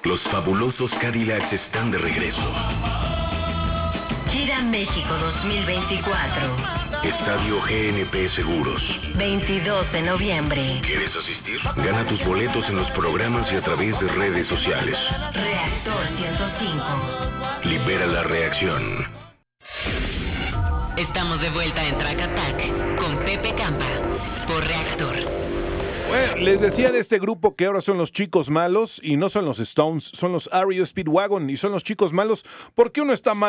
Los fabulosos Cadillacs están de regreso. Gira México 2024. Estadio GNP Seguros. 22 de noviembre. ¿Quieres asistir? Gana tus boletos en los programas y a través de redes sociales. Reactor 105. Libera la reacción. Estamos de vuelta en Track Attack con Pepe Campa por Reactor. Bueno, les decía de este grupo que ahora son los chicos malos y no son los Stones, son los REO Speedwagon y son los chicos malos porque uno está mal